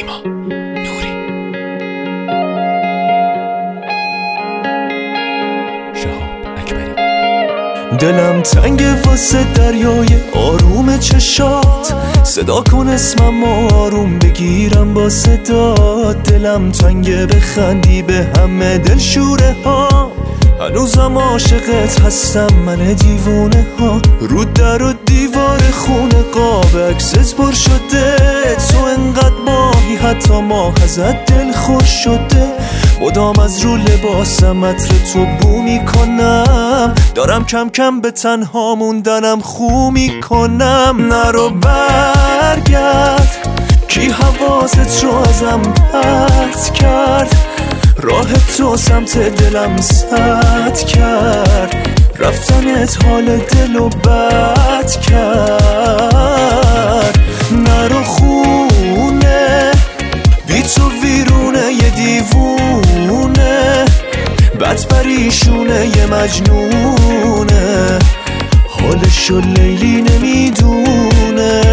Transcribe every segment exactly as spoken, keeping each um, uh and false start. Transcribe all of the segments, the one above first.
نیما نوری شهاب اکبری. دلم تنگ واسه دریای آروم چشات، صدا کن اسمم آروم بگیرم با صدا. دلم تنگ بخندی به همه دلشوره ها، هنوزم عاشقت هستم من دیوونه ها. رو در و دیوار خونه قاب عکست پر شده، تو انقدر ماهی حتی ماه ازت دل خوش شده. مدام از رو لباسم عطر تو بو میکنم، دارم کم کم به تنها موندنم خو میکنم. نرو برگرد کی حواست رو ازم پرت کرد، راه تو سمت دلم سد کرد. رفتنت حال دلو بد کرد. نرو خونه بی تو ویرونه یه دیوونه، بد پریشونه یه مجنونه، حالشو لیلی نمیدونه.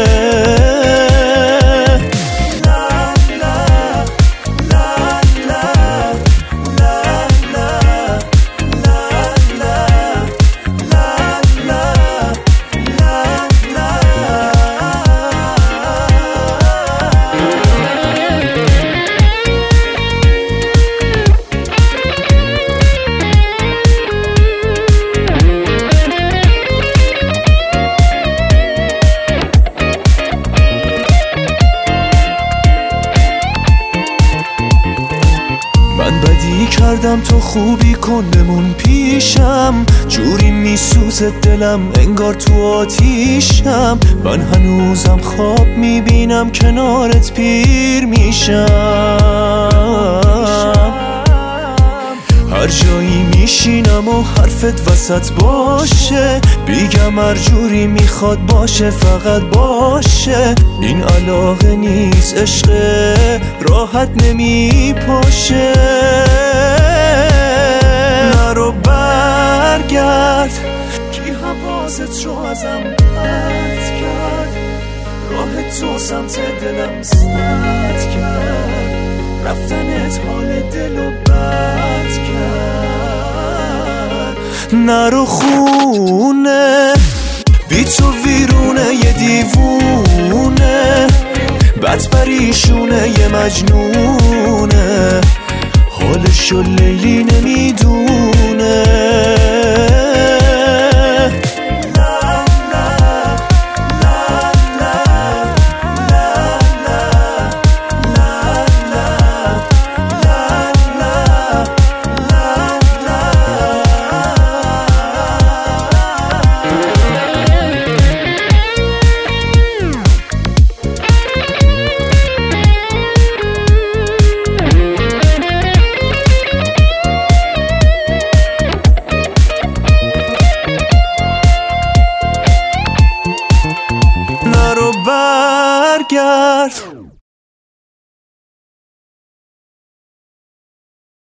من بدی کردم تو خوبی کن بمون پیشم، جوری میسوزه دلم انگار تو آتیشم. من هنوزم خواب میبینم کنارت پیر میشم. هر جایی میشینم و حرفت وسط باشه، بیگم هر جوری میخواد باشه فقط باشه. این علاقه نیست عشقه راحت نمیپاشه. نرو برگرد کی حواست رو ازم پرت کرد، راه تو سمت دلم سد کرد. رفتنت حال دلو بد کرد. نرو خونه بی تو ویرونه یه دیوونه، بد پریشونه یه مجنونه، حالشو لیلی نمیدونه. نرو برگرد